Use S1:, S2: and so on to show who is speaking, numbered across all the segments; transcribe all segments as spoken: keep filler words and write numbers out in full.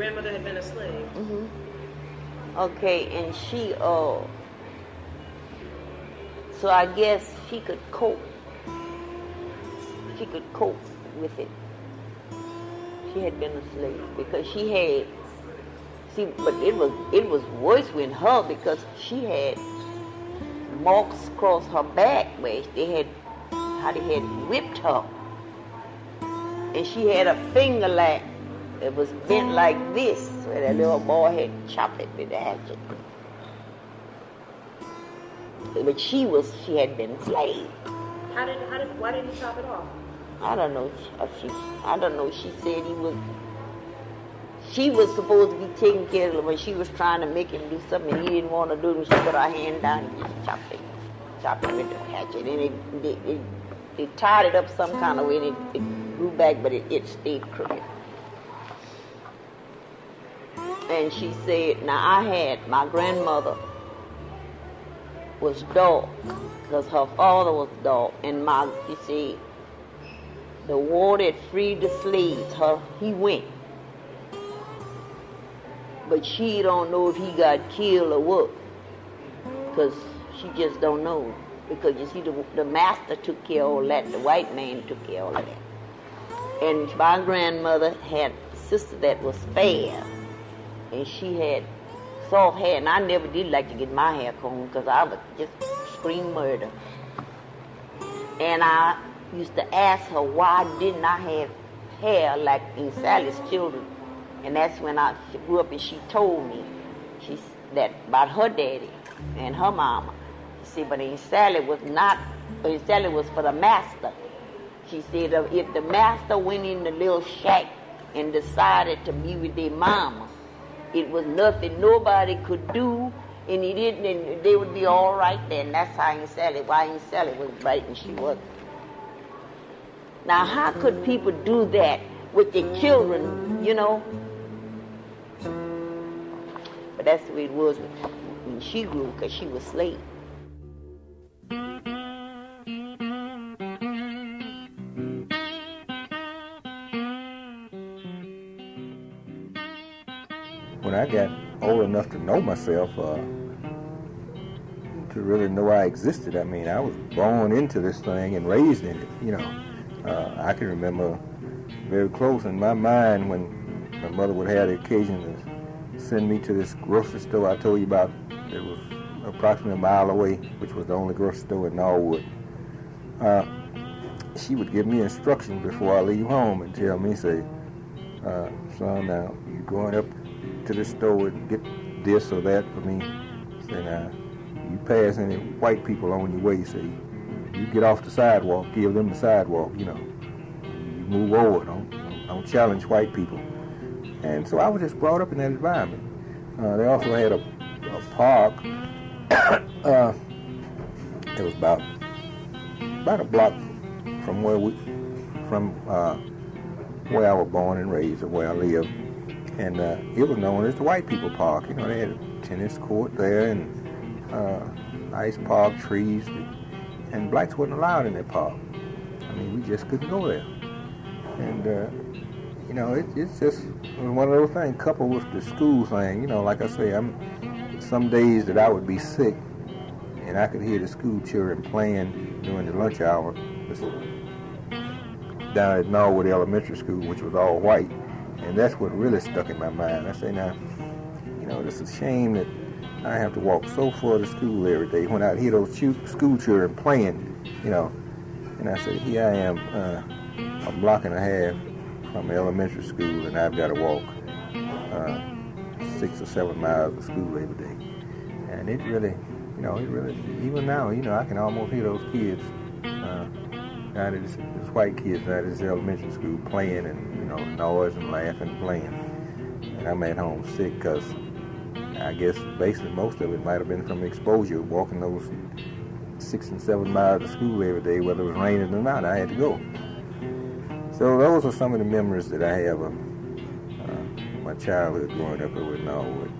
S1: grandmother had been a slave.
S2: Mm-hmm. Okay, and she, uh, so I guess she could cope. She could cope with it. She had been a slave because she had, see, but it was it was worse with her because she had marks across her back where they had, how they had whipped her. And she had a finger like, it was bent like this, where that little boy had chopped it with a hatchet. But she was, she had been enslaved.
S1: How did, how did, why didn't he chop it off?
S2: I don't know. She, I don't know. She said he was, she was supposed to be taking care of him, but she was trying to make him do something he didn't want to do. And she put her hand down and just chopped it, chopped it with the hatchet. And it, it, it, it tied it up some kind of way, and it, it grew back, but it, it stayed crooked. And she said, now I had, my grandmother was dark, because her father was dark, and my, you see, the war that freed the slaves, her, he went. But she don't know if he got killed or what, because she just don't know. Because you see, the, the master took care of all that, the white man took care of all that. And my grandmother had a sister that was fair, and she had soft hair, and I never did like to get my hair combed because I would just scream murder. And I used to ask her why didn't I have hair like in Sally's children. And that's when I grew up, and she told me she, that about her daddy and her mama. She said, but Aunt Sally was not, Aunt Sally was for the master. She said if the master went in the little shack and decided to be with their mama, it was nothing nobody could do, and he didn't, and they would be all right there. And that's how Aunt Sally, why Aunt Sally was right and she wasn't. Now, how could people do that with their children, you know? But that's the way it was when she grew, because she was slave.
S3: When I got old enough to know myself, uh, to really know I existed, I mean, I was born into this thing and raised in it, you know. Uh, I can remember very close in my mind when my mother would have the occasion to send me to this grocery store I told you about. It was approximately a mile away, which was the only grocery store in Norwood. Uh, she would give me instructions before I leave home and tell me, say, uh, son, now you're going up to the store and get this or that for me. Say, now, you pass any white people on your way, say, you get off the sidewalk, give them the sidewalk, you know. You move over, don't, don't, don't challenge white people. And so I was just brought up in that environment. Uh, they also had a, a park. uh, it was about about a block from where we, from uh, where I was born and raised, or where I lived. And uh, it was known as the White People Park. You know, they had a tennis court there and uh, nice park, trees. And blacks wasn't allowed in that park. I mean, we just couldn't go there. And, uh, you know, it, it's just one of those things coupled with the school thing. You know, like I say, I'm some days that I would be sick and I could hear the school children playing during the lunch hour down at Norwood Elementary School, which was all white. And that's what really stuck in my mind. I say, now, you know, it's a shame that I have to walk so far to school every day when I hear those school children playing, you know. And I say, here I am, uh, a block and a half from elementary school, and I've got to walk uh, six or seven miles to school every day. And it really, you know, it really, even now, you know, I can almost hear those kids, uh, down at this, this white kids out at this elementary school playing and, you know, noise and laughing and playing. And I'm at home sick because I guess basically most of it might have been from exposure, walking those six and seven miles to school every day, whether it was raining or not. I had to go. So those are some of the memories that I have of uh, my childhood growing up over in Norwood.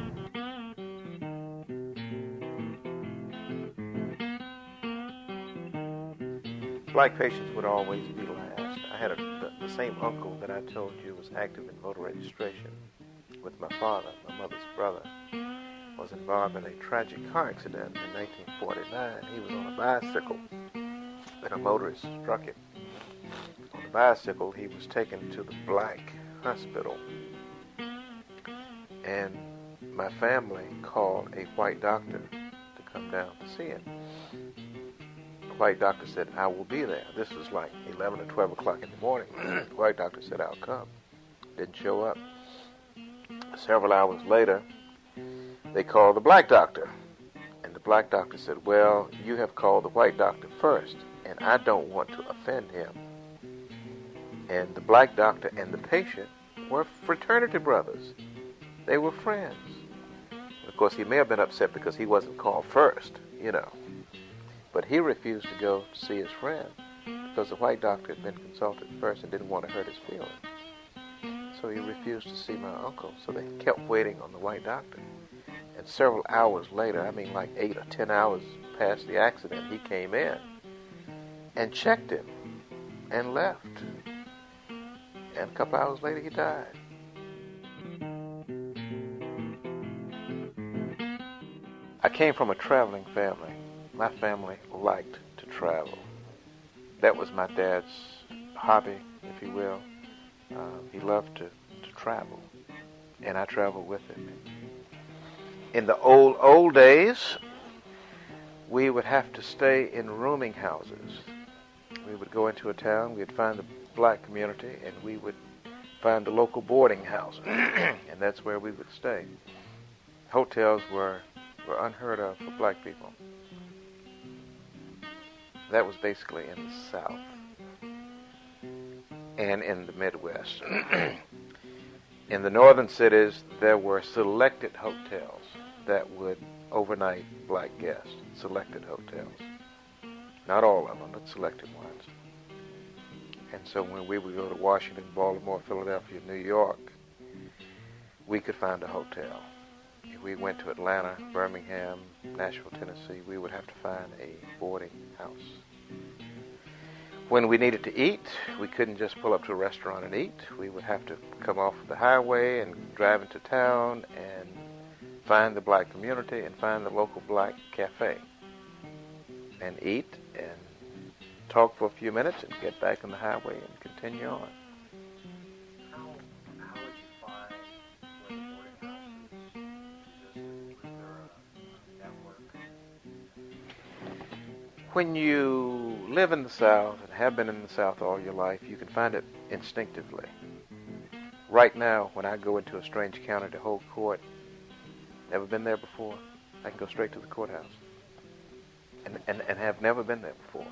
S4: Black patients would always be last. I had a, the, the same uncle that I told you was active in voter registration. with my father, my mother's brother, was involved in a tragic car accident in nineteen forty-nine. He was on a bicycle, and a motorist struck him. On the bicycle, he was taken to the black hospital, and my family called a white doctor to come down to see him. The white doctor said, I will be there. This was like eleven or twelve o'clock in the morning. The white doctor said, I'll come. Didn't show up. Several hours later, they called the black doctor. And the black doctor said, well, you have called the white doctor first, and I don't want to offend him. And the black doctor and the patient were fraternity brothers. They were friends. Of course, he may have been upset because he wasn't called first, you know. But he refused to go to see his friend because the white doctor had been consulted first and didn't want to hurt his feelings. So he refused to see my uncle. So they kept waiting on the white doctor. And several hours later, I mean like eight or ten hours past the accident, he came in and checked him and left. And a couple hours later, he died. I came from a traveling family. My family liked to travel. That was my dad's hobby, if you will. Um, he loved to, to travel, and I traveled with him. In the old, old days, we would have to stay in rooming houses. We would go into a town, we'd find the black community, and we would find the local boarding house, and that's where we would stay. Hotels were, were unheard of for black people. That was basically in the South and in the Midwest. In the northern cities, there were selected hotels that would overnight black guests. Selected hotels. Not all of them, but selected ones. And so when we would go to Washington, Baltimore, Philadelphia, New York, we could find a hotel. If we went to Atlanta, Birmingham, Nashville, Tennessee, we would have to find a boarding house. When we needed to eat, we couldn't just pull up to a restaurant and eat. We would have to come off the highway and drive into town and find the black community and find the local black cafe and eat and talk for a few minutes and get back on the highway and continue on.
S5: How, how would you find where the boarding house is? Was there a network?
S4: When you live in the South and have been in the South all your life, you can find it instinctively. Right now, when I go into a strange county to hold court, never been there before, I can go straight to the courthouse and, and, and have never been there before.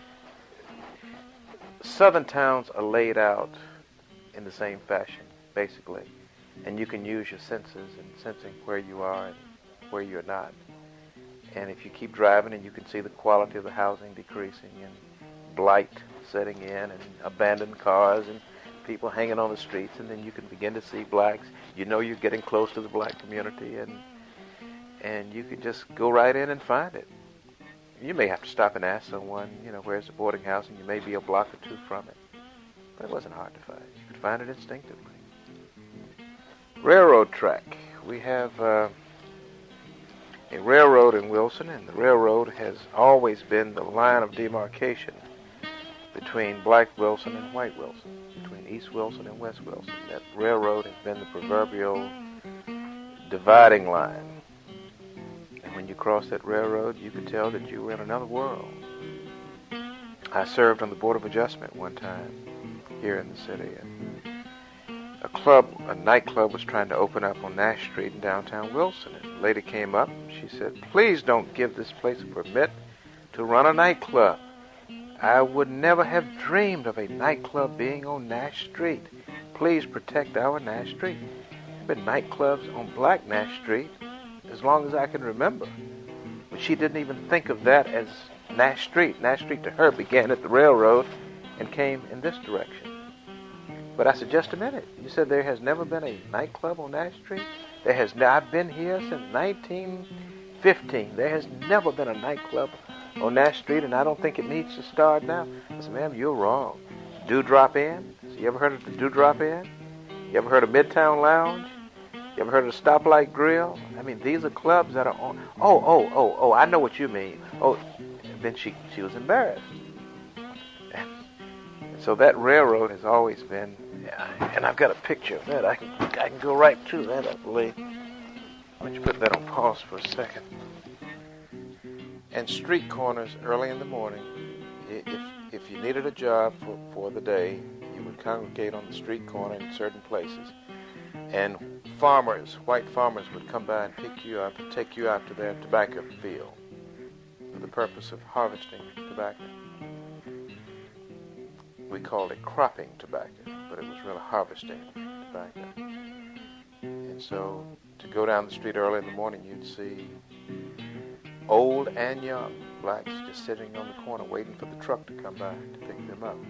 S4: Southern towns are laid out in the same fashion, basically, and you can use your senses in sensing where you are and where you're not. And if you keep driving and you can see the quality of the housing decreasing and blight setting in and abandoned cars and people hanging on the streets, and then you can begin to see blacks. You know you're getting close to the black community, and and you can just go right in and find it. You may have to stop and ask someone, you know, where's the boarding house, and you may be a block or two from it. But it wasn't hard to find. You could find it instinctively. Railroad track. We have uh, a railroad in Wilson, and the railroad has always been the line of demarcation between black Wilson and white Wilson, between East Wilson and West Wilson. That railroad has been the proverbial dividing line. And when you crossed that railroad, you could tell that you were in another world. I served on the Board of Adjustment one time here in the city, and a club, a nightclub was trying to open up on Nash Street in downtown Wilson. And a lady came up, she said, please don't give this place a permit to run a nightclub. I would never have dreamed of a nightclub being on Nash Street. Please protect our Nash Street. There have been nightclubs on Black Nash Street as long as I can remember. But she didn't even think of that as Nash Street. Nash Street to her began at the railroad and came in this direction. But I said, just a minute. You said there has never been a nightclub on Nash Street? There has not. I've been here since nineteen fifteen. There has never been a nightclub on Nash Street, and I don't think it needs to start now. I said, ma'am, you're wrong. Dewdrop Inn? So you ever heard of the Dewdrop Inn? You ever heard of Midtown Lounge? You ever heard of the Stoplight Grill? I mean, these are clubs that are on. Oh, oh, oh, oh, I know what you mean. Oh, then she, she was embarrassed. And so that railroad has always been, and I've got a picture of that. I can, I can go right to that, I believe. Why don't you put that on pause for a second? And street corners early in the morning, if, if you needed a job for, for the day, you would congregate on the street corner in certain places. And farmers, white farmers, would come by and pick you up and take you out to their tobacco field for the purpose of harvesting tobacco. We called it cropping tobacco, but it was really harvesting tobacco. And so to go down the street early in the morning, you'd see old and young blacks just sitting on the corner waiting for the truck to come by to pick them up.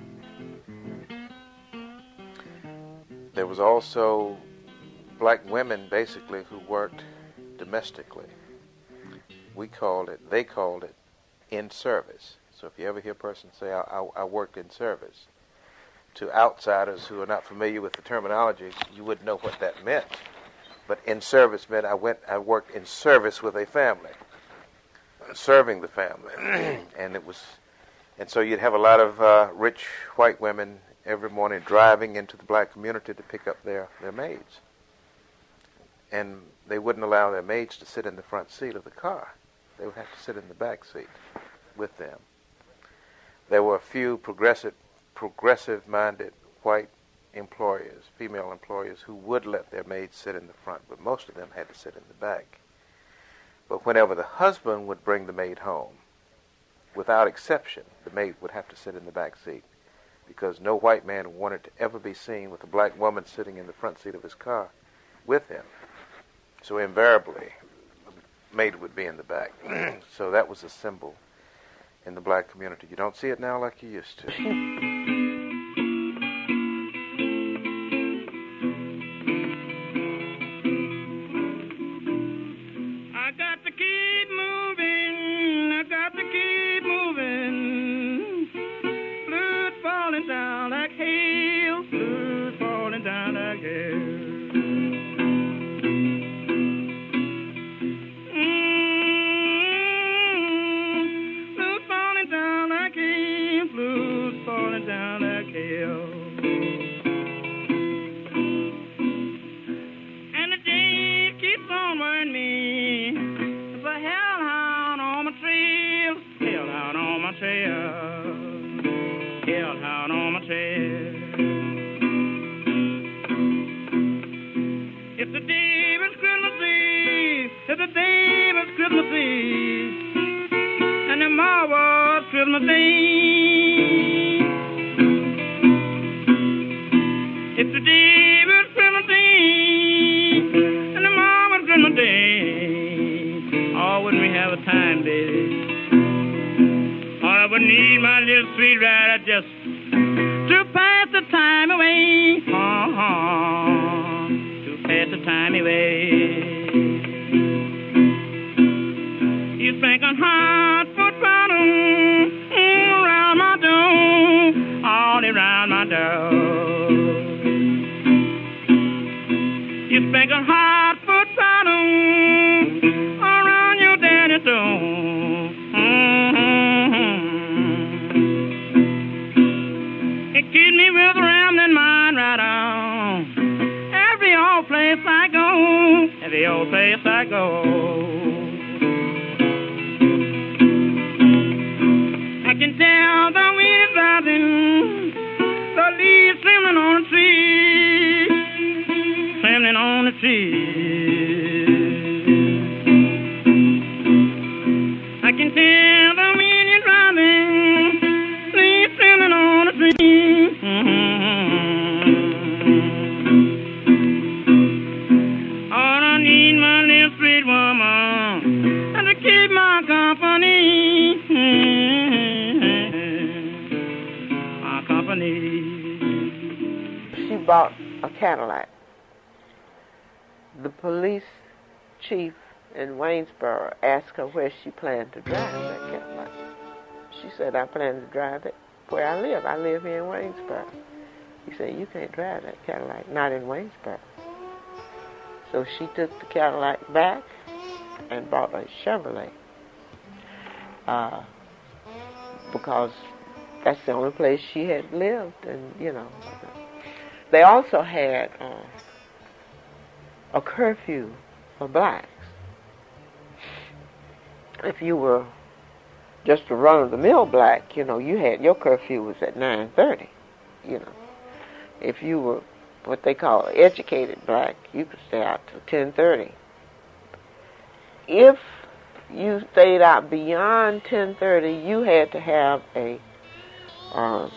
S4: There was also black women, basically, who worked domestically. We called it, they called it, in service. So if you ever hear a person say, I, I, I worked in service, to outsiders who are not familiar with the terminology, you wouldn't know what that meant. But in service meant I went, I worked in service with a family, serving the family. And it was, and so you'd have a lot of uh, rich white women every morning driving into the black community to pick up their, their maids. And they wouldn't allow their maids to sit in the front seat of the car. They would have to sit in the back seat with them. There were a few progressive, progressive-minded white employers, female employers, who would let their maids sit in the front, but most of them had to sit in the back. But whenever the husband would bring the maid home, without exception, the maid would have to sit in the back seat, because no white man wanted to ever be seen with a black woman sitting in the front seat of his car with him. So invariably, the maid would be in the back. So that was a symbol in the black community. You don't see it now like you used to.
S6: I got to keep moving, I got to keep moving. Blood falling down like hail, blood falling down like hail. Down like hell, and the day keeps on wearing me. It's a hellhound on my trail, hellhound on my trail, hellhound on my trail. It's the day was Christmas Eve, it's the day was Christmas Eve, and tomorrow was Christmas Day. It's the day was Christmas Eve, and tomorrow was Christmas Day. Oh, wouldn't we have a time, baby? Oh, I would need my little sweet rider just to pass the time away. Oh, oh, to pass the time away. You think I'm hot foot bottom around my door, all around my door. You spank a hot foot bottom around your daddy's door. Mm-hmm. It keeps me with a rambling mind right on. Every old place I go, every old place I go. I can tell the wind is rising, the leaves trembling on the tree, trembling on the tree. I can tell the wind is rising, leaves trembling on the tree. Mm-hmm. Oh, I need my little sweet woman and to keep my company. Mm-hmm. My company.
S2: She bought a Cadillac. The police chief in Waynesboro asked her where she planned to drive that Cadillac. She said, I plan to drive it where I live. I live here in Waynesboro. He said, you can't drive that Cadillac, not in Waynesboro.
S7: So she took the Cadillac back and bought a Chevrolet. Uh, because that's the only place she had lived, and you know. They also had uh, a curfew for blacks. If you were just a run-of-the-mill black, you know, you had your curfew was at nine thirty. You know, if you were what they call educated black, you could stay out till ten thirty. If you stayed out beyond ten thirty, you had to have a uh,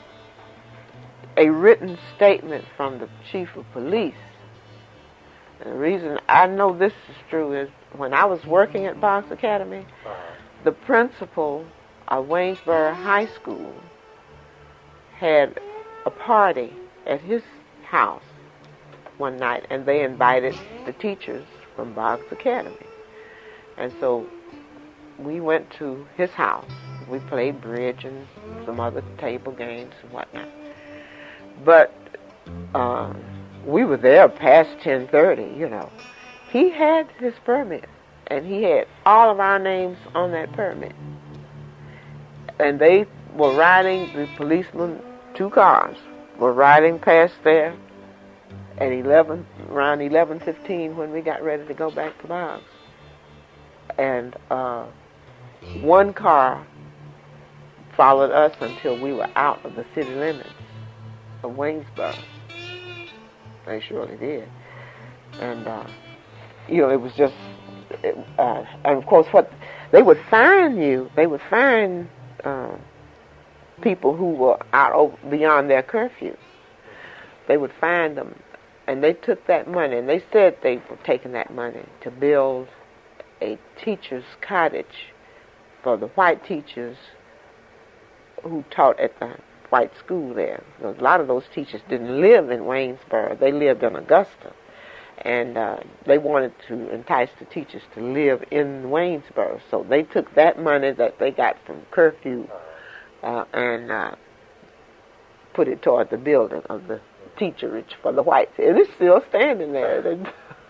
S7: a written statement from the chief of police. And the reason I know this is true is when I was working at Boggs Academy, the principal of Waynesboro High School had a party at his house one night, and they invited the teachers from Boggs Academy. And so we went to his house. We played bridge and some other table games and whatnot. But uh, we were there past ten thirty, you know. He had his permit, and he had all of our names on that permit. And they were riding, the policemen, two cars, were riding past there at eleven, around eleven fifteen when we got ready to go back to Boggs. And uh, one car followed us until we were out of the city limits of Waynesboro. They surely did. And, uh, you know, it was just, it, uh, and of course, what they would fine you, they would fine uh, people who were out over, beyond their curfew. They would fine them, and they took that money, and they said they were taking that money to build a teacher's cottage for the white teachers who taught at the white school there. A lot of those teachers didn't live in Waynesboro. They lived in Augusta. And uh, they wanted to entice the teachers to live in Waynesboro. So they took that money that they got from curfew uh, and uh, put it toward the building of the teacherage for the whites. And it's still standing there.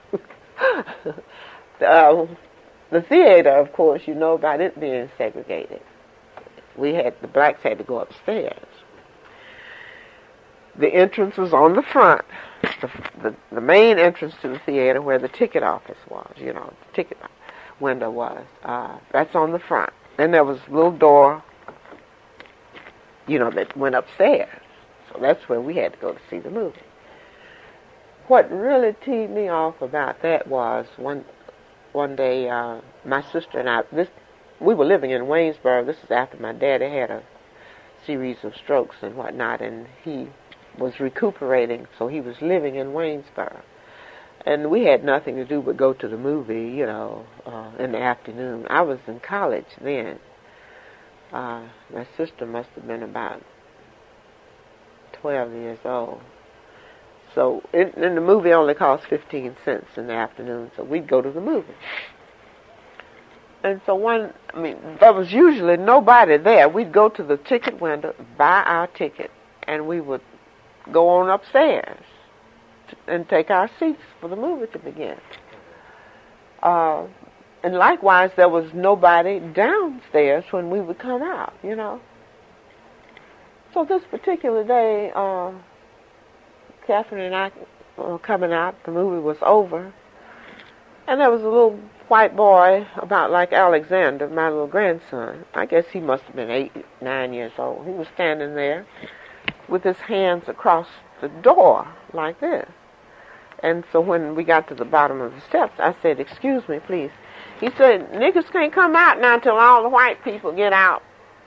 S7: uh, the theater, of course, you know about it being segregated. We had, the blacks had to go upstairs. The entrance was on the front, the, the, the main entrance to the theater where the ticket office was, you know, the ticket window was. Uh, that's on the front. Then there was a little door, you know, that went upstairs. So that's where we had to go to see the movie. What really teed me off about that was one one day uh, my sister and I, this we were living in Waynesboro. This is after my daddy had a series of strokes and whatnot, and he was recuperating, so he was living in Waynesboro. And we had nothing to do but go to the movie, you know, uh, in the afternoon. I was in college then. Uh, my sister must have been about twelve years old. So, it, and the movie only cost fifteen cents in the afternoon, so we'd go to the movie. And so one, I mean, there was usually nobody there. We'd go to the ticket window, buy our ticket, and we would go on upstairs to, and take our seats for the movie to begin. Uh, and likewise, there was nobody downstairs when we would come out, you know. So this particular day, uh, Catherine and I were coming out. The movie was over. And there was a little white boy, about like Alexander, my little grandson. I guess he must have been eight, nine years old. He was standing there with his hands across the door like this. And so when we got to the bottom of the steps, I said, "Excuse me, please." He said, "Niggas can't come out now until all the white people get out."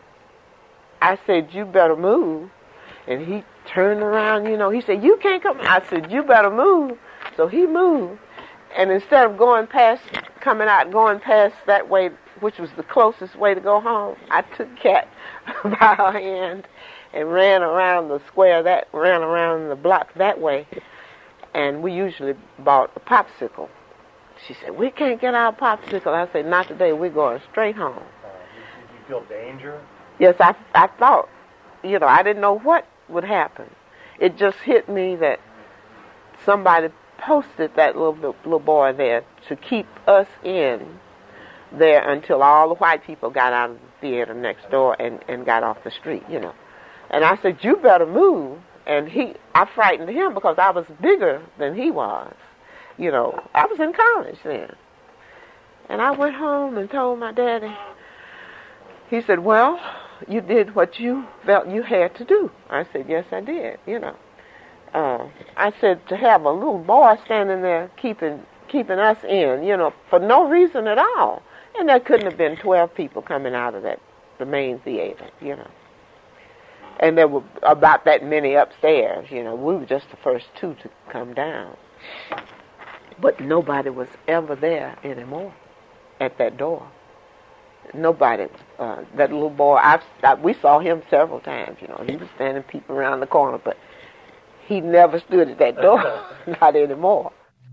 S7: I said, "You better move." And he turned around, you know. He said, "You can't come." I said, "You better move." So he moved. And instead of going past, coming out, going past that way, which was the closest way to go home, I took Kat by her hand and ran around the square, that ran around the block that way. And we usually bought a popsicle. She said, "We can't get our popsicle." I said, "Not today. We're going straight home."
S5: Uh, you, you feel danger?
S7: Yes, I, I thought, you know, I didn't know what would happen. It just hit me that somebody posted that little little boy there to keep us in there until all the white people got out of the theater next door and, and got off the street, you know. And I said, you better move. And he, I frightened him because I was bigger than he was. You know, I was in college then. And I went home and told my daddy. He said, well, you did what you felt you had to do. I said, yes, I did, you know. Uh, I said, to have a little boy standing there keeping keeping us in, you know, for no reason at all. And there couldn't have been twelve people coming out of that, the main theater, you know. And there were about that many upstairs, you know. We were just the first two to come down. But nobody was ever there anymore at that door. Nobody. Uh, that little boy, I, I, we saw him several times, you know. He was standing peeping around the corner, but he never stood at that door, not anymore.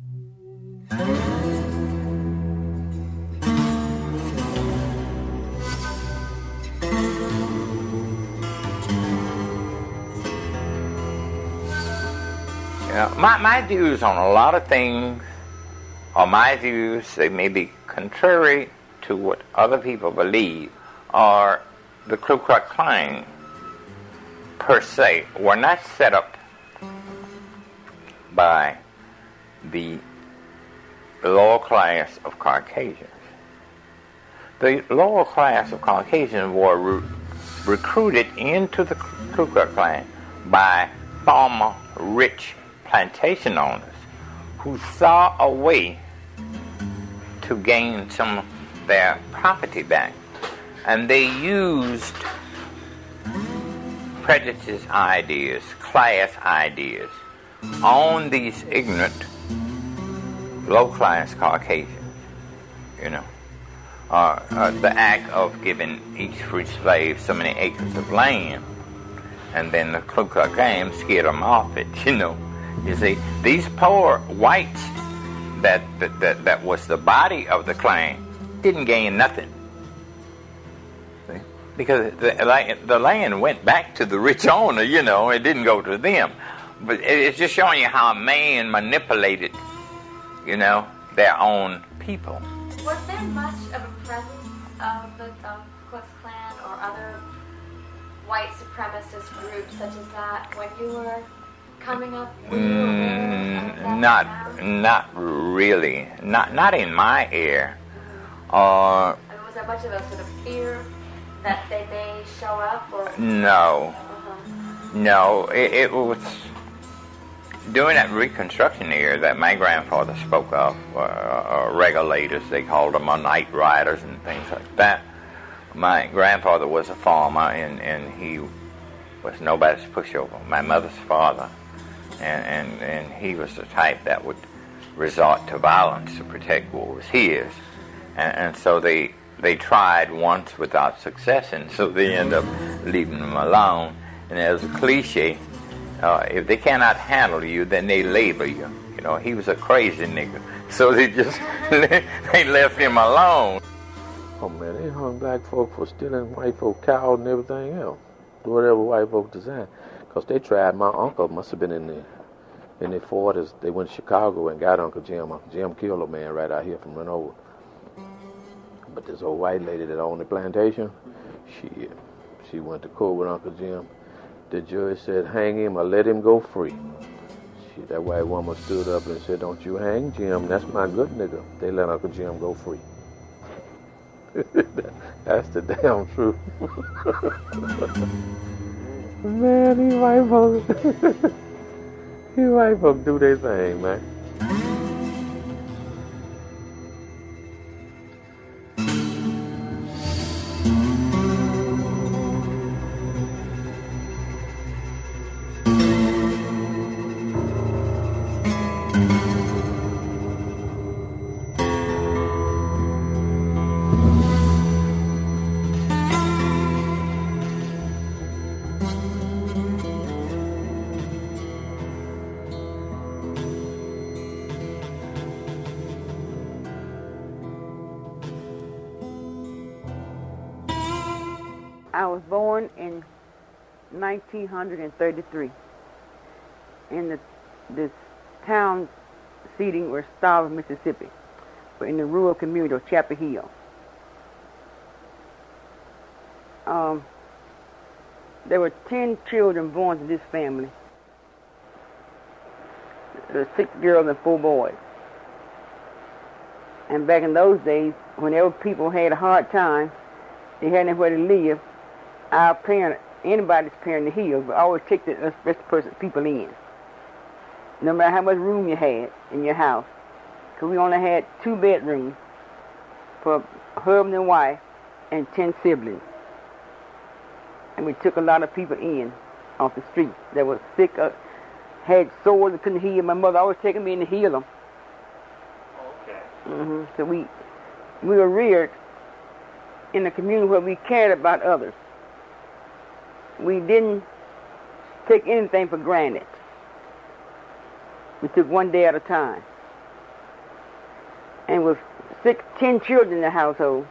S8: You know, my, my views on a lot of things, or my views, they may be contrary to what other people believe, or the Ku Klux Klan, per se, were not set up by the lower class of Caucasians. The lower class of Caucasians were re- recruited into the Ku Klux Klan by former rich plantation owners who saw a way to gain some of their property back. And they used prejudice ideas, class ideas, on these ignorant, low-class Caucasians, you know. Uh, uh, the act of giving each free slave so many acres of land, and then the Ku Klux Klan scared them off it, you know. You see, these poor whites that, that, that, that was the body of the Klan didn't gain nothing. See? Because the, the land went back to the rich owner, you know, it didn't go to them. But it's just showing you how man manipulated, you know, their own people.
S9: Was there much of a presence of the um, Ku Klux Klan or other white supremacist groups such as that when you were coming up? Were you aware of that
S8: not,
S9: around?
S8: not really. Not, not in my ear. Uh,
S9: I mean, was there much of a sort of fear that they may show up? Or?
S8: No.
S9: Uh-huh.
S8: No, it, it was during that Reconstruction era that my grandfather spoke of, uh, uh, regulators, they called them, uh, night riders and things like that. My grandfather was a farmer, and, and he was nobody's pushover, my mother's father, and, and, and he was the type that would resort to violence to protect what was his. And, and so they they tried once without success, and so they end up leaving them alone. And as a cliche, uh, if they cannot handle you, then they label you. You know, he was a crazy nigga, so they just they left him alone.
S10: Oh man, they hung black folk for stealing white folk cows and everything else, whatever white folk designed. Cause they tried. My uncle must have been in the in their forties. They went to Chicago and got Uncle Jim. Uncle Jim killed a man right out here from Renover. But this old white lady that owned the plantation, she she went to court with Uncle Jim. The judge said, hang him or let him go free. She, that white woman stood up and said, don't you hang Jim, that's my good nigga. They let Uncle Jim go free. That's the damn truth. Man, these white folks, these white folks do their thing, man.
S11: I was born in nineteen thirty-three in the, this town Seating or Starving, Mississippi, but in the rural community of Chapel Hill. Um, there were ten children born to this family. There were six girls and four boys. And back in those days, whenever people had a hard time, they had nowhere to live, our parent, anybody's parent in the hills, would always take the best person, people in. No matter how much room you had in your house. Because we only had two bedrooms for husband and wife and ten siblings. And we took a lot of people in off the street that was sick, uh, had sores and couldn't heal. My mother always taking me in to heal them.
S5: Okay.
S11: Mm-hmm. So we we were reared in a community where we cared about others. We didn't take anything for granted. We took one day at a time. And with six, ten children in the household,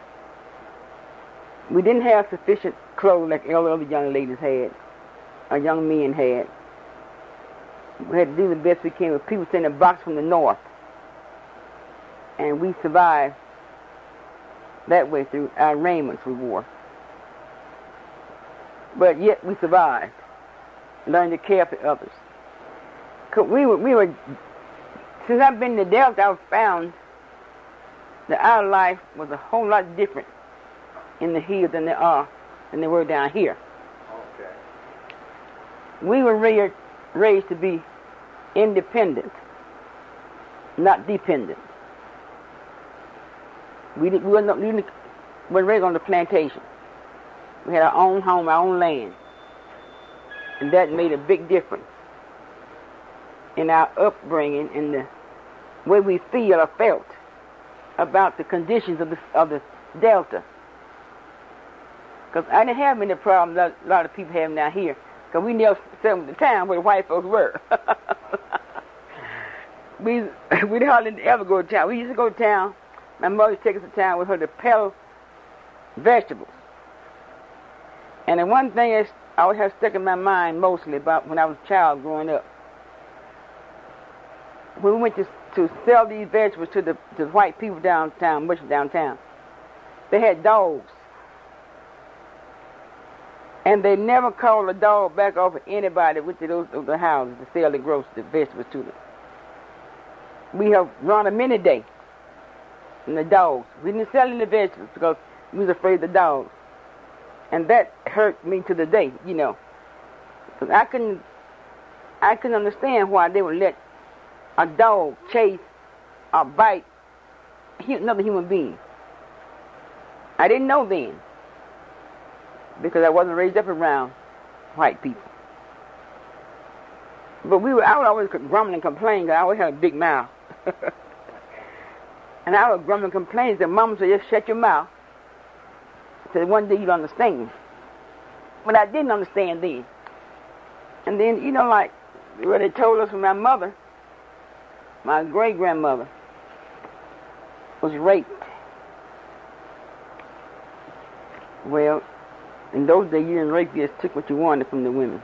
S11: we didn't have sufficient clothes like all the other young ladies had, or young men had. We had to do the best we can with people sending a box from the north. And we survived that way through our raiments we wore. But yet we survived, learned to care for others. Cause we were, we were, since I've been to Delta, I've found that our life was a whole lot different in the hills than they are, than they were down here.
S5: Okay.
S11: We were raised, raised to be independent, not dependent. We, did, we, were not, we were raised on the plantation. We had our own home, our own land. And that made a big difference in our upbringing and the way we feel or felt about the conditions of the, of the Delta. Because I didn't have any problems that a lot of people have down here. Because we never settled the town where the white folks were. we we hardly ever go to town. We used to go to town. My mother used to take us to town with her to peddle vegetables. And the one thing that I always have stuck in my mind mostly about when I was a child growing up, when we went to, to sell these vegetables to the, to the white people downtown, much downtown, they had dogs. And they never called a dog back off of anybody with those of the houses to sell the groceries, the vegetables to them. We have run a many day from the dogs. We didn't sell any vegetables because we was afraid of the dogs. And that hurt me to the day, you know. Because I couldn't, I couldn't understand why they would let a dog chase or bite another human being. I didn't know then, because I wasn't raised up around white people. But we were, I would always grumble and complain because I always had a big mouth. And I would grumble and complain. The mama said, just shut your mouth. Said, one day you'll understand. But I didn't understand then. And then, you know, like what they told us from my mother, my great-grandmother was raped. Well, in those days, you didn't rape, you just took what you wanted from the women.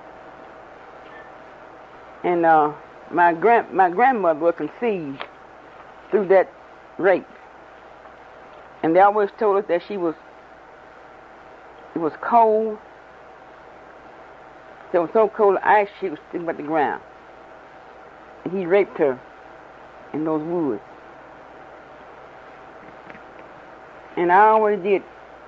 S11: And uh, my grand my grandmother was conceived through that rape. And they always told us that she was, it was cold. It was so cold, the ice she was sitting at the ground. And he raped her in those woods. And I always did.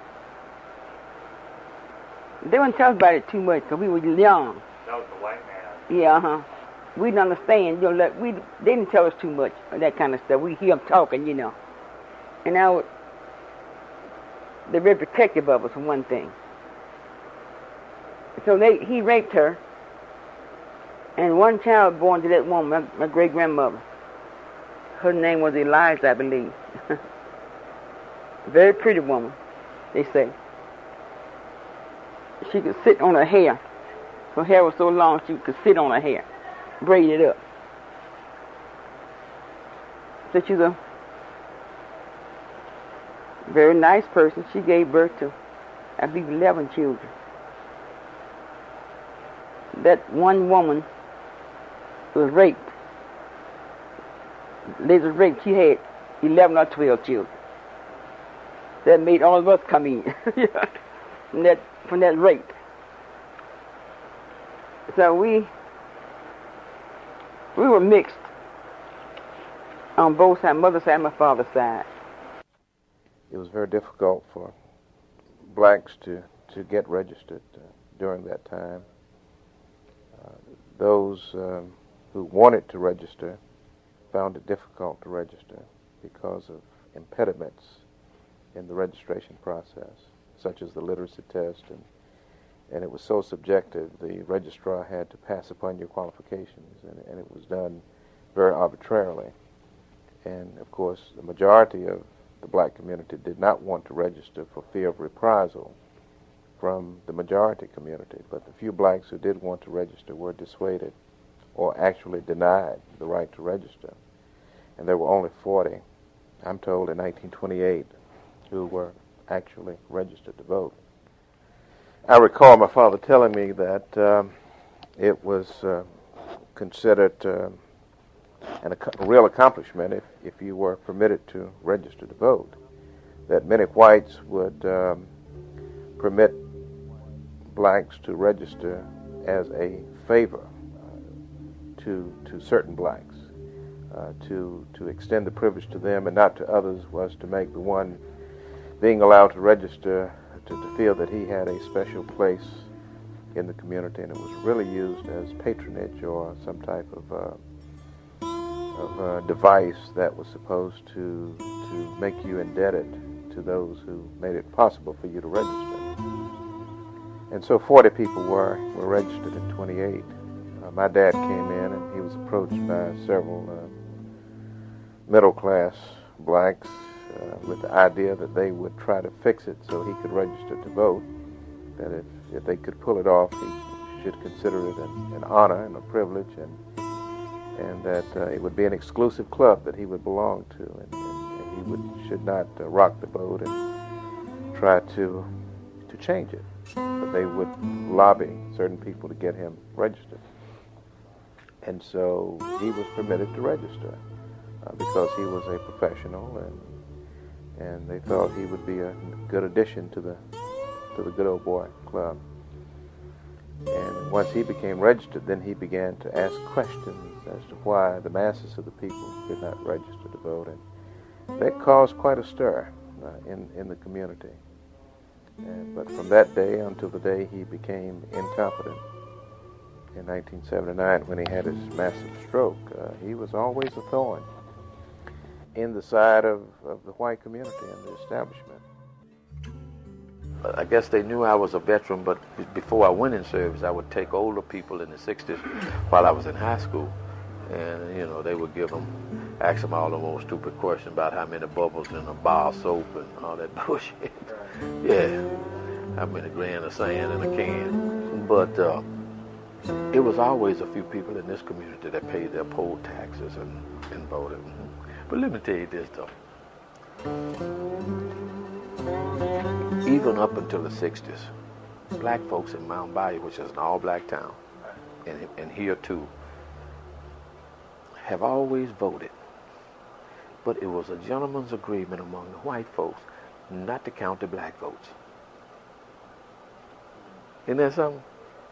S11: They wouldn't tell us about it too much because we were young.
S5: That was the white man.
S11: Yeah, uh-huh. We didn't understand, you know, like we, they didn't tell us too much of that kind of stuff. We hear them talking, you know. And I would, they're very protective of us, for one thing. So they, he raped her, and one child born to that woman, my, my great-grandmother. Her name was Eliza, I believe. Very pretty woman, they say. She could sit on her hair. Her hair was so long she could sit on her hair, braid it up. So she's a very nice person. She gave birth to, I believe, eleven children. That one woman was raped lady was raped, she had eleven or twelve children. That made all of us come in from that from that rape. So we we were mixed on both sides, mother's side and my father's side.
S4: It was very difficult for blacks to, to get registered uh, during that time. Uh, those um, who wanted to register found it difficult to register because of impediments in the registration process, such as the literacy test, and and it was so subjective, the registrar had to pass upon your qualifications, and, and it was done very arbitrarily. And of course, the majority of the black community did not want to register for fear of reprisal from the majority community, but the few blacks who did want to register were dissuaded or actually denied the right to register. And there were only forty, I'm told, in nineteen twenty-eight who were actually registered to vote. I recall my father telling me that um, it was uh, considered uh, an, a real accomplishment if, if you were permitted to register to vote, that many whites would um, permit blacks to register as a favor uh, to to certain blacks, uh, to to extend the privilege to them and not to others, was to make the one being allowed to register to, to feel that he had a special place in the community, and it was really used as patronage or some type of uh, of uh, device that was supposed to to make you indebted to those who made it possible for you to register. And so forty people were, were registered in twenty-eight. Uh, my dad came in and he was approached by several uh, middle-class blacks uh, with the idea that they would try to fix it so he could register to vote, that if, if they could pull it off, he should consider it an, an honor and a privilege, and and that uh, it would be an exclusive club that he would belong to, and, and, and he would should not uh, rock the boat and try to to change it. But they would lobby certain people to get him registered. And so he was permitted to register uh, because he was a professional, and and they thought he would be a good addition to the to the Good Old Boy Club. And once he became registered, then he began to ask questions as to why the masses of the people did not register to vote, and that caused quite a stir uh, in in the community. And, but from that day until the day he became incompetent in nineteen seventy-nine, when he had his massive stroke, uh, he was always a thorn in the side of, of the white community and the establishment.
S10: I guess they knew I was a veteran, but before I went in service, I would take older people in the sixties while I was in high school, and you know they would give them, ask them all the most stupid questions about how many bubbles in a bar of soap and all that bullshit. Yeah, how many grains of sand in a can. But uh, it was always a few people in this community that paid their poll taxes and, and voted. But let me tell you this, though. Even up until the sixties, black folks in Mount Bayou, which is an all-black town, and, and here too, have always voted. But it was a gentleman's agreement among the white folks not to count the black votes. Isn't that something?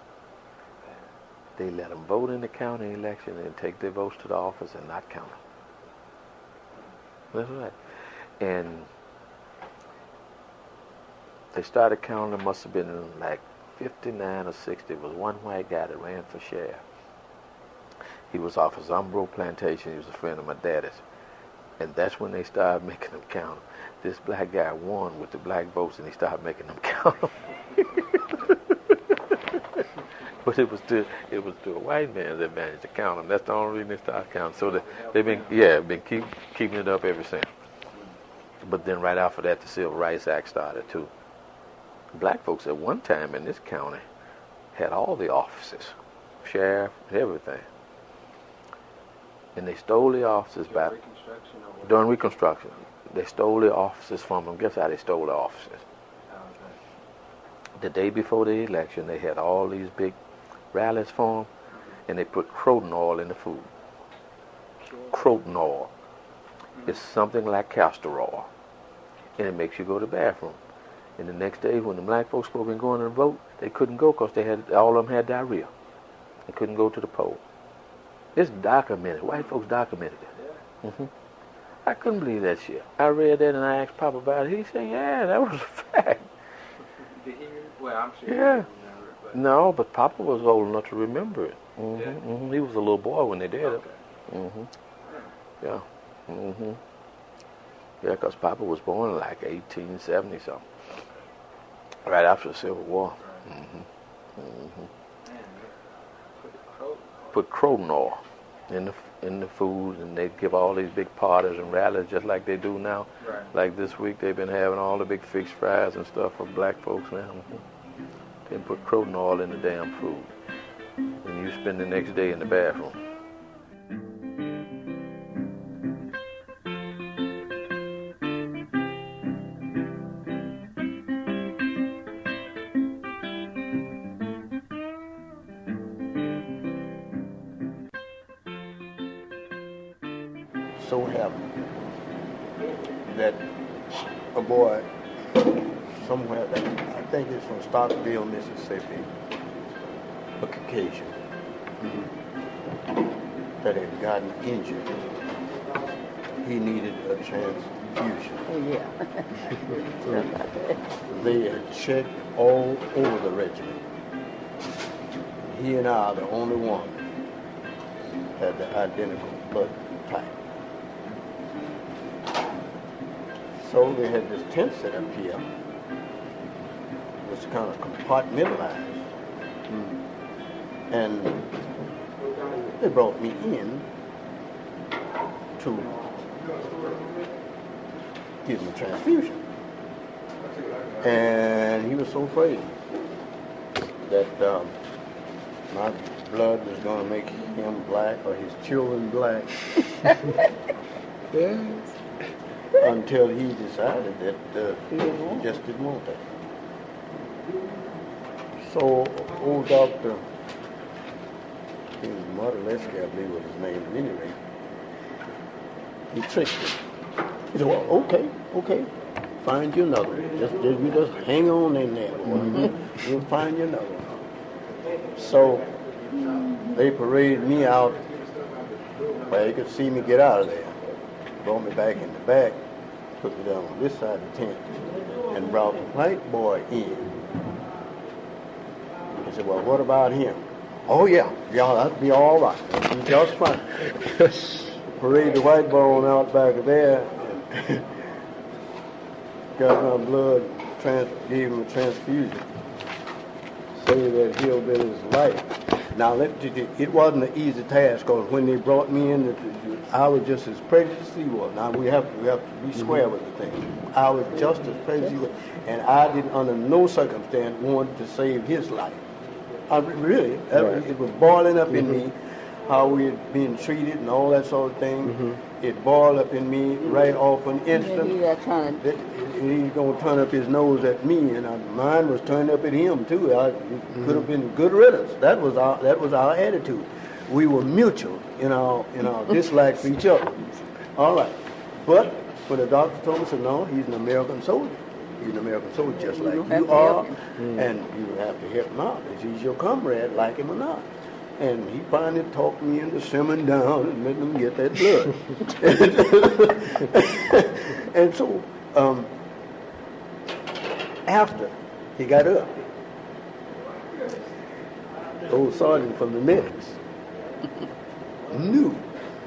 S10: They let them vote in the county election and take their votes to the office and not count them. That's right. And they started counting. There must have been like fifty-nine or sixty. There was one white guy that ran for sheriff. He was off of Zumbro Plantation. He was a friend of my daddy's. And that's when they started making them count. This black guy won with the black votes, and he started making them count them. But it was to it was to a white man's advantage to count them. That's the only reason they started counting. So they, they've been yeah been keep keeping it up ever since. But then right after that, the Civil Rights Act started too. Black folks at one time in this county had all the offices, sheriff, everything. And they stole the offices back during Reconstruction. They stole the offices from them. Guess how they stole the offices? The day before the election, they had all these big rallies for them, and they put Croton oil in the food. Croton oil. It's something like castor oil, and it makes you go to the bathroom. And the next day, when the black folks supposed to be going to vote, they couldn't go because they had all of them had diarrhea. They couldn't go to the poll. It's documented. White folks documented it. Mm-hmm. I couldn't believe that shit. I read that and I asked Papa about it. He said, "Yeah, that was a fact."
S5: Did he? Well, I'm sure.
S10: Yeah.
S5: He remember it, but
S10: No, but Papa was old enough to remember it. Mm-hmm,
S5: Yeah.
S10: mm-hmm. He was a little boy when they did
S5: okay.
S10: it. Mm-hmm. Yeah. Mm-hmm. Yeah, because Papa was born in like eighteen seventy something, right after the Civil War. Mm-hmm. Mm-hmm. Put Croton oil in the in the food, and they give all these big parties and rallies just like they do now.
S5: Right.
S10: Like this week, they've been having all the big fish fries and stuff for black folks now. They put Croton oil in the damn food, and you spend the next day in the bathroom.
S12: So happened that a boy somewhere, that I think it's from Stockville, Mississippi, a Caucasian, that had gotten injured. He needed a transfusion.
S2: Oh, yeah.
S12: They had checked all over the regiment. He and I are the only one had the identical blood type. So they had this tent set up here. It was kind of compartmentalized. And they brought me in to give me a transfusion. And he was so afraid that um, my blood was going to make him black or his children black.
S3: Yeah.
S12: Until he decided that uh, he just didn't want that. So old Doctor Martelesky, I believe was his name at any rate, he tricked me. He said, "Well, okay, okay, find you another one. Just, just, you just hang on in there. Mm-hmm. We'll find you another one." So they paraded me out where you could see me get out of there. Brought me back in the back, put me down on this side of the tent, and brought the white boy in. He said, "Well, what about him?" "Oh, yeah, yeah, that'd be all right. That'd be just fine." Parade the white boy on out back of there, and got my blood, trans- gave him a transfusion, saved that hillbilly's life. Now, it wasn't an easy task, because when they brought me in, I was just as prejudiced as he was. Now, we have to, we have to be square mm-hmm. with the thing. I was just as prejudiced as he was, and I didn't, under no circumstance, want to save his life. I really, right. It was boiling up mm-hmm. in me, how we had been treated and all that sort of thing. Mm-hmm. It boiled up in me right off an instant.
S2: Yeah, trying to...
S12: He's going to turn up his nose at me, and I, mine was turned up at him too. I, it mm-hmm. could have been good riddance. That was our that was our attitude. We were mutual in our in our dislike for each other. All right, but when the doctor told me, said, "No, he's an American soldier. He's an American soldier just like you are, mm-hmm. and you have to help him out. He's your comrade, like him or not." And he finally talked me into simmering down and letting him get that blood. And so. Um, After he got up, the old sergeant from the medics knew.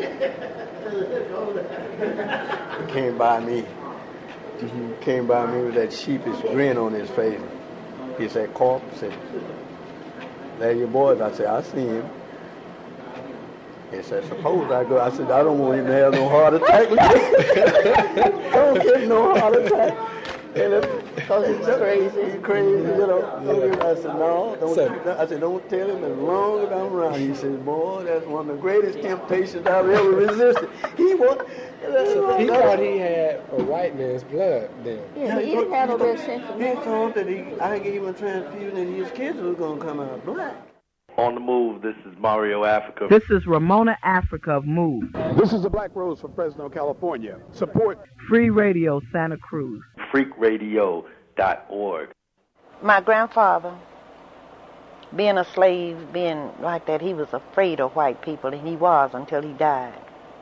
S12: Came by me, came by me with that sheepish grin on his face. He said, "Corp," said, "there your boys." I said, "I see him." He said, "Suppose I go." I said, "I don't want him to have no heart attack." Don't get no heart attack. Because he's crazy, he's crazy, you know. I said, "No, don't." So, I said, "Don't tell him as long as I'm around." He said, "Boy, that's one of the greatest temptations I've ever resisted." He was.
S3: So he thought he had a white man's blood then.
S2: Yeah, he didn't have no real sense of
S12: He thought that he, I gave him a transfusion and his kids was going to come out black.
S13: On the Move, this is Mario Africa.
S14: This is Ramona Africa of Move.
S15: This is the Black Rose from Fresno, California. Support
S14: Free Radio Santa Cruz.
S13: freak radio dot org.
S2: My grandfather, being a slave, being like that, he was afraid of white people, and he was until he died.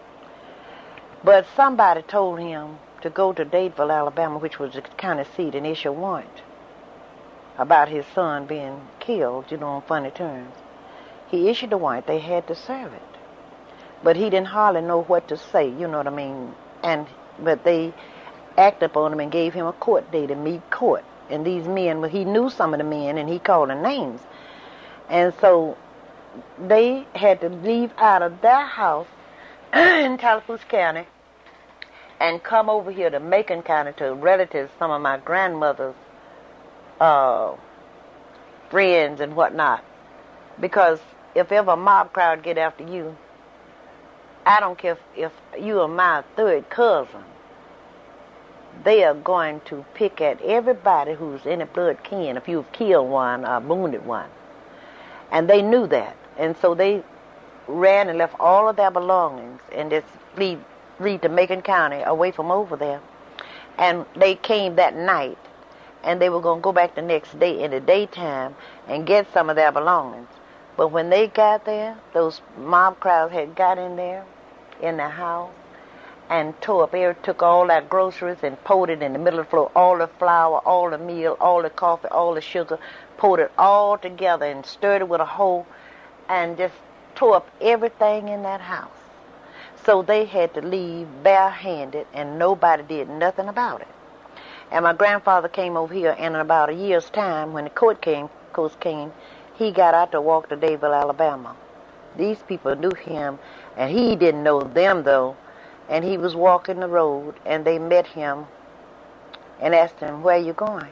S2: But somebody told him to go to Dadeville, Alabama, which was the county seat, and issue a warrant about his son being killed, you know, on funny terms. He issued a warrant. They had to serve it. But he didn't hardly know what to say, you know what I mean? And but they acted upon him and gave him a court date to meet court. And these men, well, he knew some of the men, and he called their names. And so they had to leave out of their house in Tallapoosa County and come over here to Macon County to relatives, some of my grandmother's uh, friends and whatnot. Because if ever a mob crowd get after you, I don't care if, if you are my third cousin, they are going to pick at everybody who's in a blood kin if you've killed one or wounded one. And they knew that. And so they ran and left all of their belongings and just flee, flee to Macon County away from over there. And they came that night, and they were going to go back the next day in the daytime and get some of their belongings. But when they got there, those mob crowds had got in there, in the house, and tore up air, took all their groceries and poured it in the middle of the floor, all the flour, all the meal, all the coffee, all the sugar, poured it all together and stirred it with a hoe and just tore up everything in that house. So they had to leave barehanded, and nobody did nothing about it. And my grandfather came over here, and in about a year's time, when the court came, course came, he got out to walk to Dadeville, Alabama. These people knew him, and he didn't know them, though. And he was walking the road, and they met him and asked him, "Where are you going?"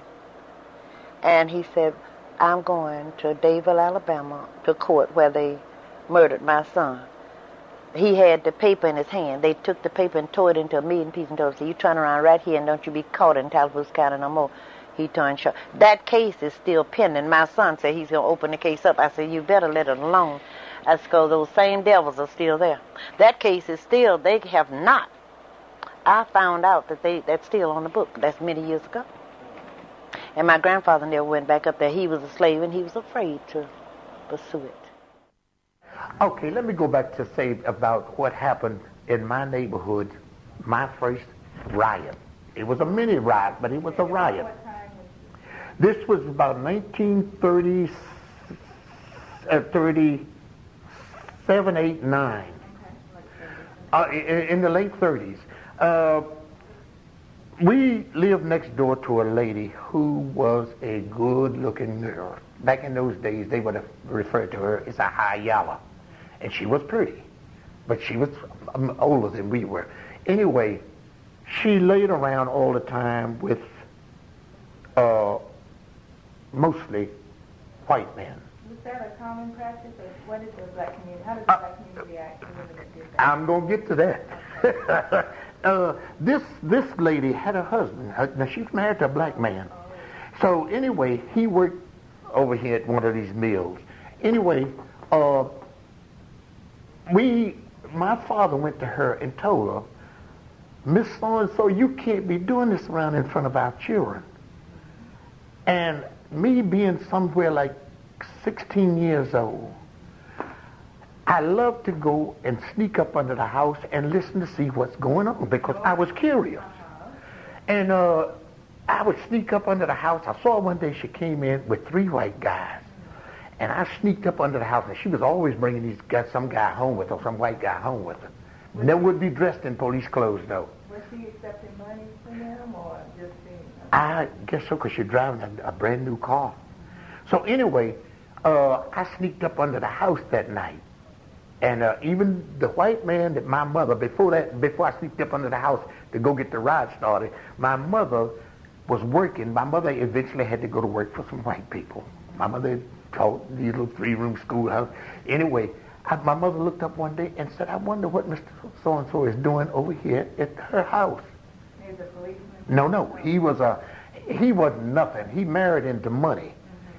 S2: And he said, "I'm going to Dadeville, Alabama, to court where they murdered my son." He had the paper in his hand. They took the paper and tore it into a million pieces and told him, "You turn around right here and don't you be caught in Tallapoosa County no more." He turned short. That case is still pending. My son said he's going to open the case up. I said, "You better let it alone." That's because those same devils are still there. That case is still, they have not. I found out that they that's still on the book. That's many years ago. And my grandfather never went back up there. He was a slave, and he was afraid to pursue it.
S16: Okay, let me go back to say about what happened in my neighborhood, my first riot. It was a mini riot, but it was a riot. This was about nineteen thirty, uh, thirty-seven, eight, nine, uh, in, in the late thirties. Uh, we lived next door to a lady who was a good-looking girl. Back in those days, they would have referred to her as a high yalla. And she was pretty, but she was um, older than we were. Anyway, she laid around all the time with uh, mostly white men.
S17: Was that a common practice, or what did the black community, how did the black community react to women that did that?
S16: I'm going to get to that. uh, this this lady had a husband. Her, now, she was married to a black man. So anyway, he worked over here at one of these mills. Anyway, uh, we, my father went to her and told her, "Miss So-and-so, you can't be doing this around in front of our children." And me being somewhere like sixteen years old, I loved to go and sneak up under the house and listen to see what's going on because I was curious. And uh, I would sneak up under the house. I saw one day she came in with three white guys. And I sneaked up under the house, and she was always bringing these guys, some guy home with her, some white guy home with her. Never would be dressed in police clothes, though.
S17: Was she accepting money from them, or just being...
S16: I guess so, because she's driving a, a brand new car. So anyway, uh, I sneaked up under the house that night. And uh, even the white man that my mother, before that, before I sneaked up under the house to go get the ride started, my mother was working. My mother eventually had to go to work for some white people. My mother taught these little three-room schoolhouse. Anyway, I, my mother looked up one day and said, "I wonder what Mister So-and-so is doing over here at her house."
S17: He was a policeman?
S16: No, no. He was a, he wasn't nothing. He married into money.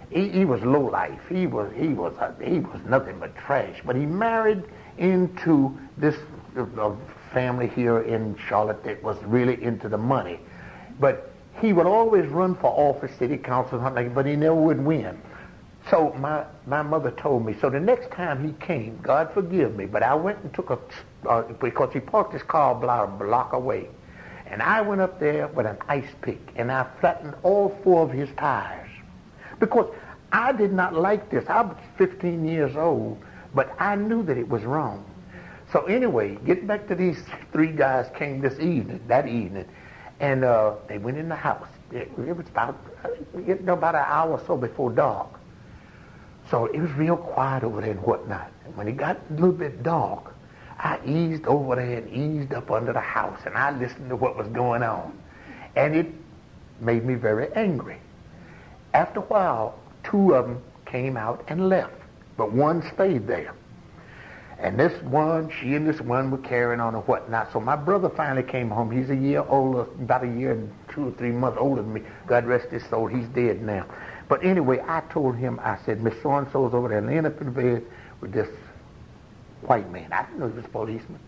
S16: he, he was low life. He was he was a, he was nothing but trash. But he married into this uh, family here in Charlotte that was really into the money. But he would always run for office, city council, something like that, but he never would win. So my, my mother told me, so the next time he came, God forgive me, but I went and took a, uh, because he parked his car a block, a block away, and I went up there with an ice pick, and I flattened all four of his tires. Because I did not like this. I was fifteen years old, but I knew that it was wrong. So anyway, getting back to these three guys came this evening, that evening, and uh, they went in the house. It, it was about, you know, about an hour or so before dark. So it was real quiet over there and whatnot. And when it got a little bit dark, I eased over there and eased up under the house, and I listened to what was going on. And it made me very angry. After a while, two of them came out and left, but one stayed there. And this one, she and this one were carrying on and whatnot. So my brother finally came home. He's a year older, about a year and two or three months older than me. God rest his soul, he's dead now. But anyway, I told him, I said, Miss So-and-so's over there laying up in the bed with this white man. I didn't know he was a policeman.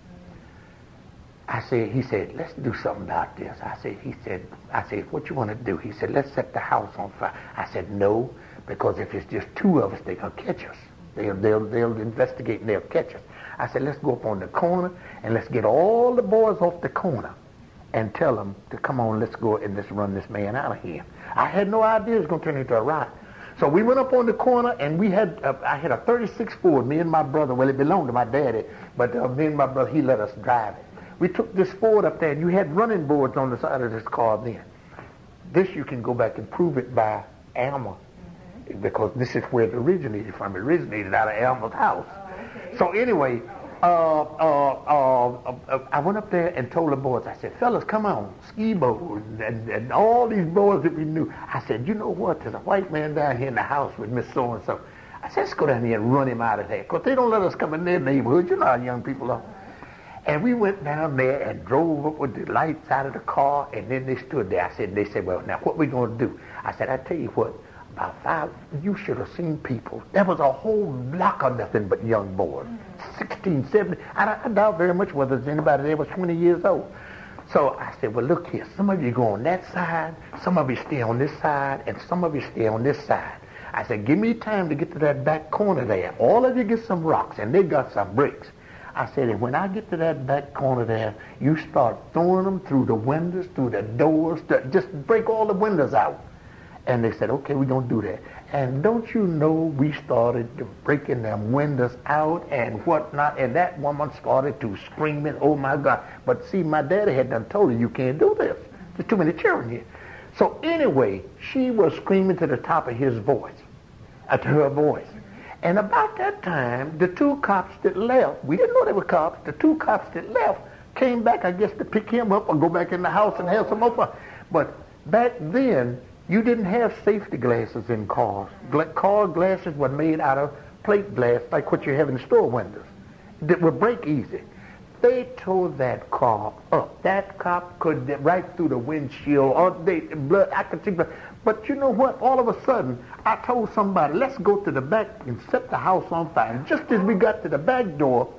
S16: I said, he said, let's do something about this. I said, he said, I said, what you want to do? He said, let's set the house on fire. I said, no, because if it's just two of us, they're going to catch us. They'll, they'll, they'll investigate and they'll catch us. I said, let's go up on the corner and let's get all the boys off the corner and tell them to come on, let's go and let's run this man out of here. I had no idea it was going to turn into a riot. So we went up on the corner and we had, uh, I had a thirty-six Ford, me and my brother. Well, it belonged to my daddy, but uh, me and my brother, he let us drive it. We took this Ford up there and you had running boards on the side of this car then. This you can go back and prove it by Alma, because this is where it originated from. It originated out of Alma's house. So anyway, uh, uh, uh, uh, I went up there and told the boys, I said, fellas, come on, Ski-Bo, and, and, and all these boys that we knew. I said, you know what, there's a white man down here in the house with Miss So-and-so. I said, let's go down here and run him out of there, because they don't let us come in their neighborhood. You know how young people are. And we went down there and drove up with the lights out of the car, and then they stood there. I said, they said, well, now what we going to do? I said, I tell you what, about five, you should have seen people. There was a whole block of nothing but young boys, sixteen, seventeen. I, I doubt very much whether there's anybody there was twenty years old. So I said, well, look here, some of you go on that side, some of you stay on this side, and some of you stay on this side. I said, give me time to get to that back corner there. All of you get some rocks, and they got some bricks. I said, and when I get to that back corner there, you start throwing them through the windows, through the doors, to just break all the windows out. And they said, okay, we're going to do that. And don't you know, we started breaking them windows out and whatnot, and that woman started to screaming, oh my God. But see, my daddy had done told her, you can't do this. There's too many children here. So anyway, she was screaming to the top of his voice, uh, to her voice. And about that time, the two cops that left, we didn't know they were cops, the two cops that left came back, I guess, to pick him up or go back in the house and have some more fun. But back then, you didn't have safety glasses in cars. Gla- car glasses were made out of plate glass, like what you have in store windows, that would break easy. They tore that car up. That cop could get right through the windshield, or they, blood, I could see blood. But you know what? All of a sudden, I told somebody, let's go to the back and set the house on fire. And just as we got to the back door,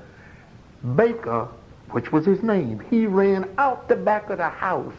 S16: Baker, which was his name, he ran out the back of the house,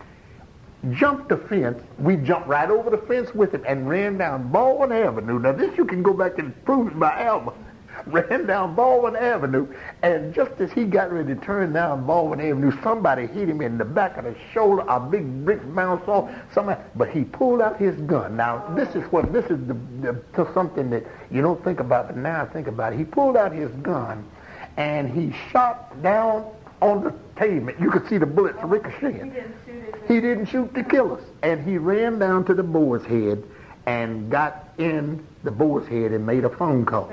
S16: jumped the fence. We jumped right over the fence with him and ran down Baldwin Avenue. Now this you can go back and prove it by Alma. Ran down Baldwin Avenue, and just as he got ready to turn down Baldwin Avenue, somebody hit him in the back of the shoulder. A big brick bounced off. Somebody, but he pulled out his gun. Now this is what this is the, the something that you don't think about, but now I think about it. He pulled out his gun, and he shot down on the pavement. You could see the bullets ricocheting. He didn't shoot to kill us. And he ran down to the boar's head and got in the boar's head and made a phone call.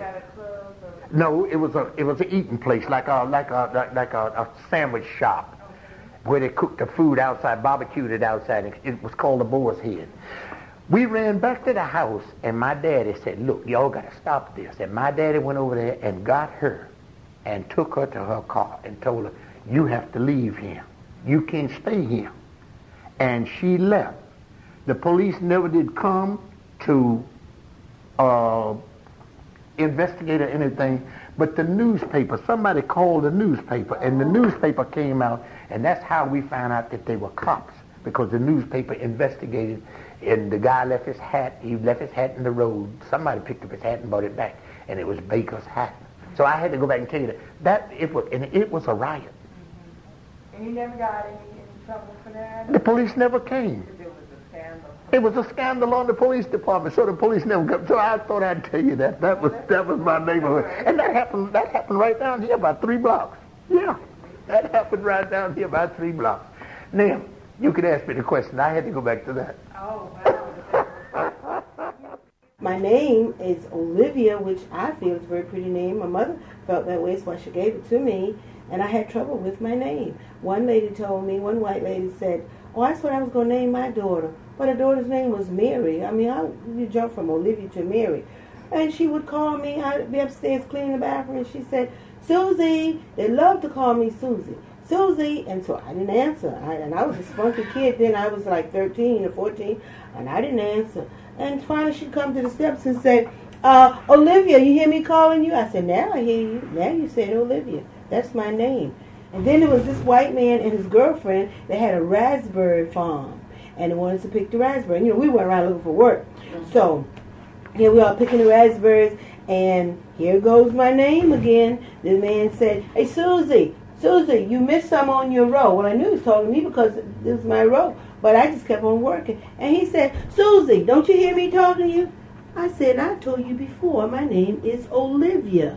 S16: No, it was a it was an eating place, like a like a like a, a sandwich shop where they cooked the food outside, barbecued it outside. It was called the boar's head. We ran back to the house, and my daddy said, look, y'all got to stop this. And my daddy went over there and got her and took her to her car and told her, you have to leave here. You can't stay here. And she left. The police never did come to uh, investigate or anything, but the newspaper, somebody called the newspaper, and the newspaper came out, and that's how we found out that they were cops, because the newspaper investigated, and the guy left his hat, he left his hat in the road. Somebody picked up his hat and brought it back, and it was Baker's hat. So I had to go back and tell you that, that it was, and it was a riot.
S17: Mm-hmm. And you never got any, any trouble for that?
S16: The police never came.
S17: It was a scandal.
S16: It was a scandal on the police department, so the police never come. So I thought I'd tell you that. That was that was my neighborhood, and that happened. That happened right down here, about three blocks. Yeah, that happened right down here, about three blocks. Now, you could ask me the question. I had to go back to that.
S17: Oh, wow.
S18: My name is Olivia, which I feel is a very pretty name. My mother felt that way, so she gave it to me, and I had trouble with my name. One lady told me, one white lady said, oh, I thought I was going to name my daughter, but her daughter's name was Mary. I mean, how you jump from Olivia to Mary? And she would call me, I'd be upstairs cleaning the bathroom, and she said, Susie. They love to call me Susie. Susie. And so I didn't answer. I, and I was a spunky kid then. I was like thirteen or fourteen, and I didn't answer. And finally she'd come to the steps and say, uh, Olivia, you hear me calling you? I said, now I hear you. Now you said Olivia. That's my name. And then there was this white man and his girlfriend that had a raspberry farm, and they wanted to pick the raspberry. You know, we went around looking for work. So here we are picking the raspberries, and here goes my name again. The man said, hey, Susie, Susie, you missed some on your row. Well, I knew he was talking to me because it was my row, but I just kept on working. And he said, Susie, don't you hear me talking to you? I said, I told you before, my name is Olivia.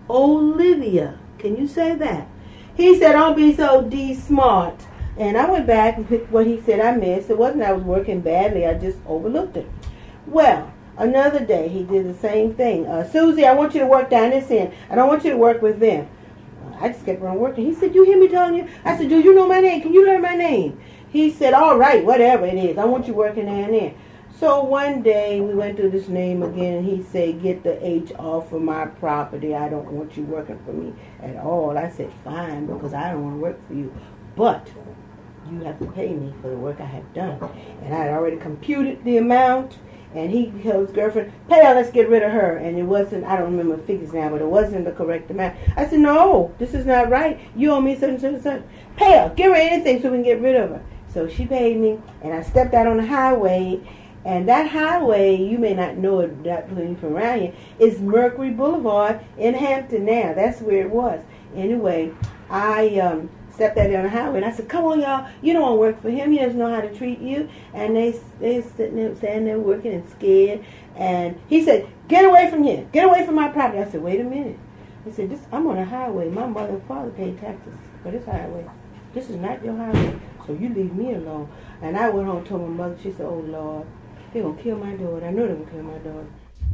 S18: Olivia. Can you say that? He said, don't be so D-smart. And I went back and picked what he said I missed. It wasn't I was working badly. I just overlooked it. Well, another day he did the same thing. Uh, Susie, I want you to work down this end. I don't want you to work with them. I just kept on working. He said, you hear me telling you? I said, do you know my name? Can you learn my name? He said, all right, whatever it is. I want you working down there. So one day we went through this name again, and he said, get the H off of my property. I don't want you working for me at all. I said, fine, because I don't want to work for you. But you have to pay me for the work I have done. And I had already computed the amount, and he told his girlfriend, pay her, let's get rid of her. And it wasn't, I don't remember the figures now, but it wasn't the correct amount. I said, no, this is not right. You owe me such and such and such. Pay her, give her anything so we can get rid of her. So she paid me, and I stepped out on the highway. And that highway, you may not know it that from around here, is Mercury Boulevard in Hampton now. That's where it was. Anyway, I um, stepped out there on the highway, and I said, come on, y'all. You don't want to work for him. He doesn't know how to treat you. And they they sitting there, standing there working and scared. And he said, get away from here. Get away from my property. I said, wait a minute. He said, this, I'm on a highway. My mother and father paid taxes for this highway. This is not your highway, so you leave me alone. And I went home and told my mother. She said, oh, Lord. They're going to kill my daughter. I know they're going to kill my daughter.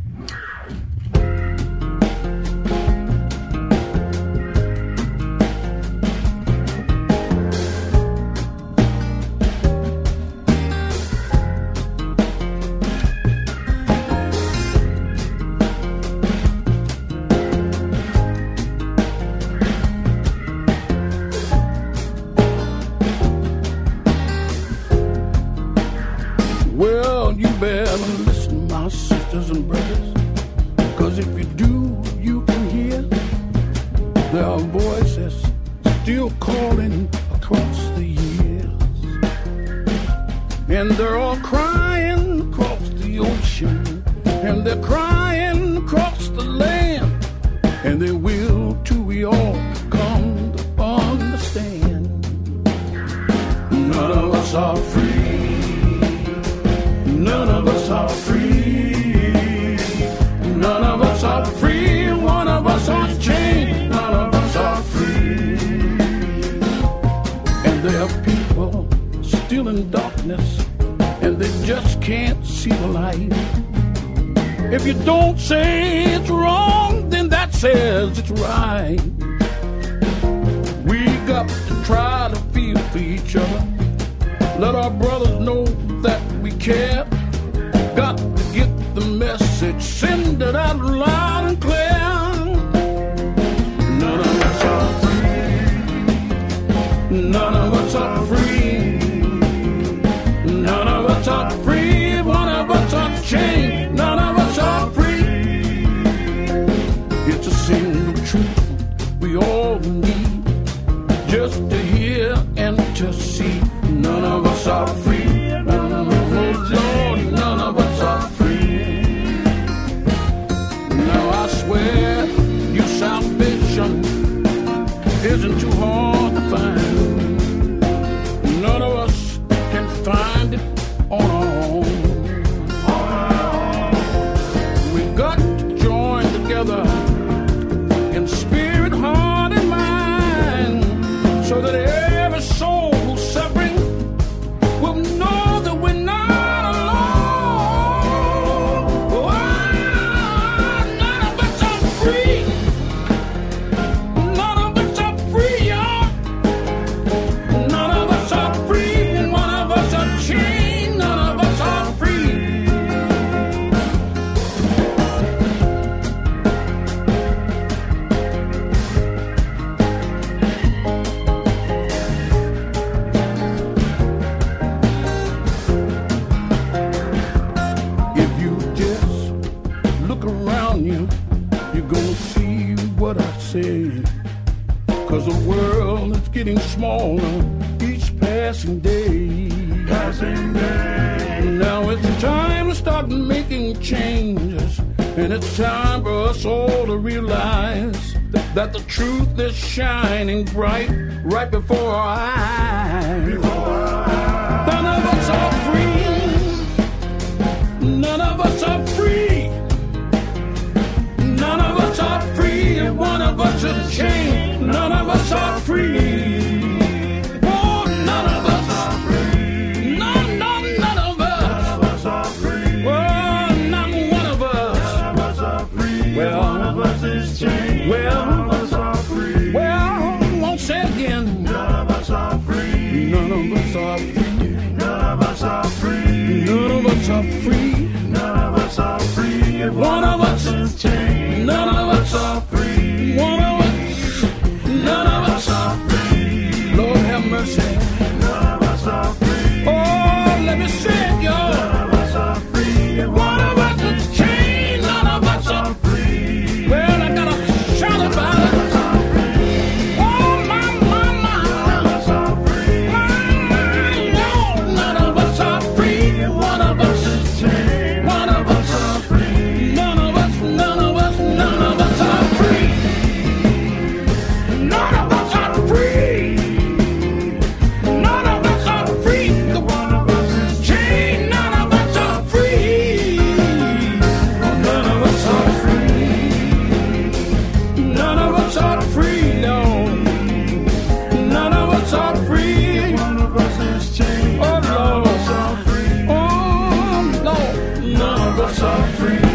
S19: Well, you better listen, my sisters and brothers, because if you do, you can hear there are voices still calling across the years, and they're all crying across the ocean, and they're crying across the land, and they will till we all come to understand. None of us are free. None of us are free. None of us are free. One of us are chained. None of us are free. And there are people still in darkness, and they just can't see the light. If you don't say it's wrong, then that says it's right. We got to try to feel for each other. Let our brothers know that we care. Got to get the message, send it out loud and clear. None of us are free. None of us are free. None of us are free. One of us are chained. None of us are free. getting smaller each passing day. Passing day. Now it's time to start making changes, and it's time for us all to realize that the truth is shining bright right before our eyes. Before our eyes. None of us are free. None of us are free. None of us are free. If one of us is chained, none of us are free. Oh, none of us are free. None, none, none of us. None of us are free. Oh, not one of us. None of us are free. Well, one of us is chained. Well, none of us are free. Well, I won't say it again. None of us are free. None of us are free. None of us are free. None of us are free. None of us are free. If one of us is chained, none of us are free. One of us, none of us are free. Lord have mercy. None of us are free. Oh, let me say it, y'all. None of us are free. If one of us is chained, none of us are free. Well, I gotta shout about it. Oh, my, my, my. None of us are free. My, no, none of us are free. If one of us is chained, one of us are free. None of us, none of us, none of us are free. None of us are free. None of us are free. The one of us is chained. None of us are free. None of us are free. None of us are free. No. None of us are free. One of us is chained. Oh Lord. None of us are free. Oh Lord. None of us are free.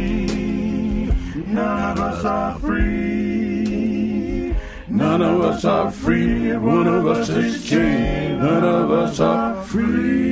S19: None of us are free. None of us are free. One of us is chained. None of us are free.